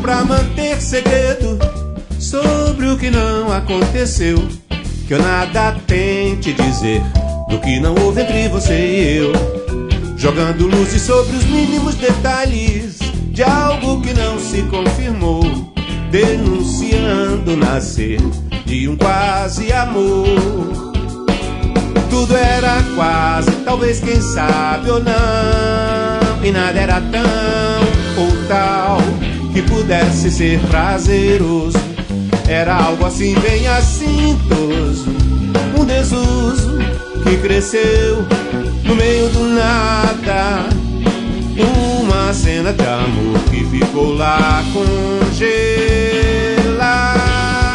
pra manter segredo sobre o que não aconteceu, que eu nada tente dizer do que não houve entre você e eu, jogando luzes sobre os mínimos detalhes de algo que não se confirmou, denunciando o nascer de um quase amor. Tudo era quase, talvez, quem sabe ou não, e nada era tão ou tal que pudesse ser prazeroso. Era algo assim, bem assintoso, um desuso que cresceu no meio do nada, uma cena de amor que ficou lá congelada.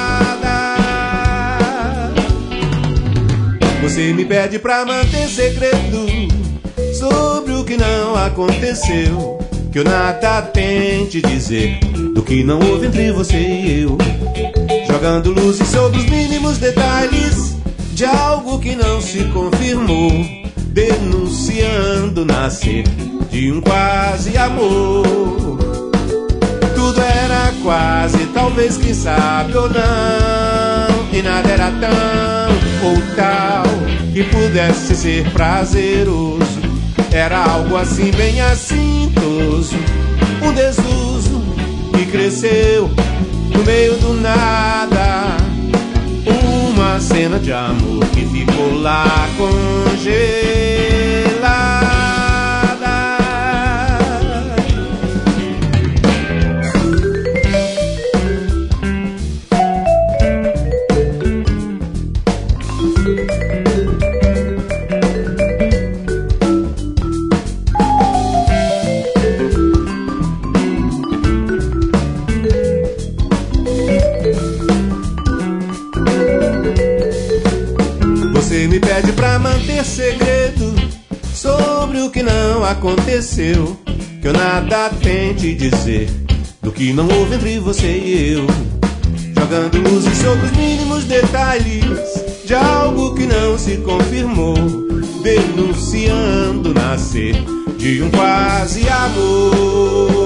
Você me pede pra manter segredo sobre o que não aconteceu, que eu nada tente dizer do que não houve entre você e eu, jogando luzes sobre os mínimos detalhes de algo que não se confirmou, denunciando o nascer de um quase amor. Tudo era quase, talvez, quem sabe ou não, e nada era tão ou tal que pudesse ser prazeroso. Era algo assim, bem assintoso, um desuso que cresceu no meio do nada, uma cena de amor que ficou lá congelada. Você me pede pra manter segredo sobre o que não aconteceu, que eu nada tente dizer do que não houve entre você e eu, jogando luzes sobre os mínimos detalhes de algo que não se confirmou, denunciando o nascer de um quase amor.